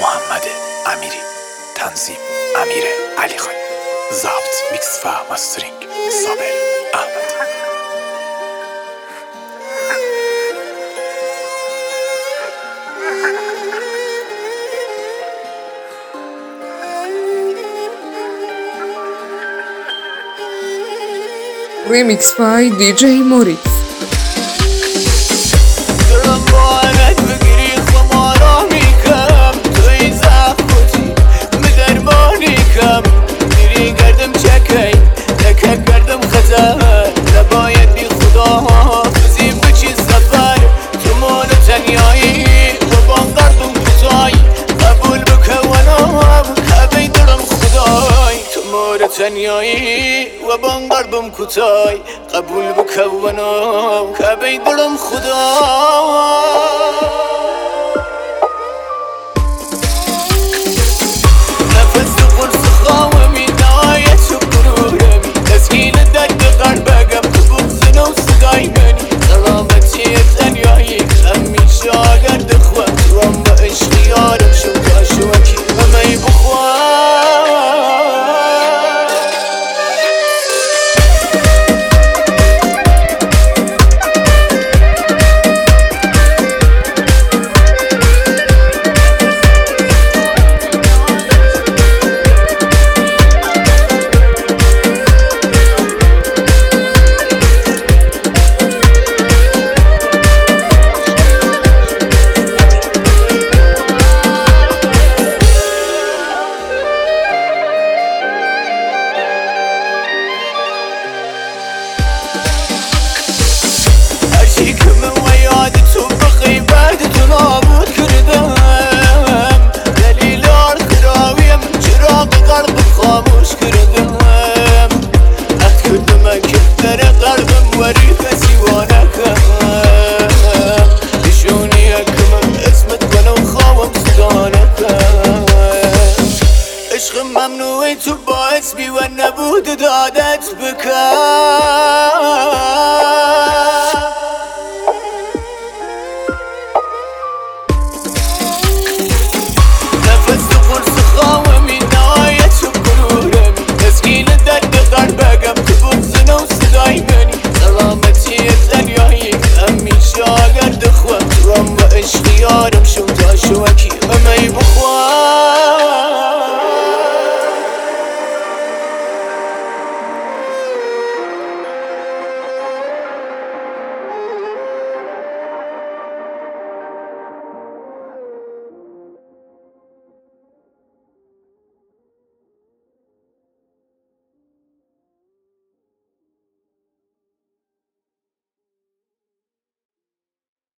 محمد امیری، تنظیم امیر علی خانی، ضبط میکس و ماسترینگ صابر احمد. Remix by DJ Moritz. تنیایی و بان قلبم کوتای قبول بکنم که بی دلم خدا نفس قرص خواهمی نهایت و برورمی تسکین درد قلبگم تو بغزن و صدای منی سلامتی تنیایی همیشه اگر دخوام تو هم با عشقی یارم شوکا شوکی همه بخوام ممنوعی تو باعث بی و نبود دادت بکن نفس قرص خواهمی نهایت و برورمی تسکین درد قلبگم تو بغزن و صدای منی سلامتی تنیایی همیشه اگر دخوام تو هم با عشقی یارم شو تا شوکی همه بخوام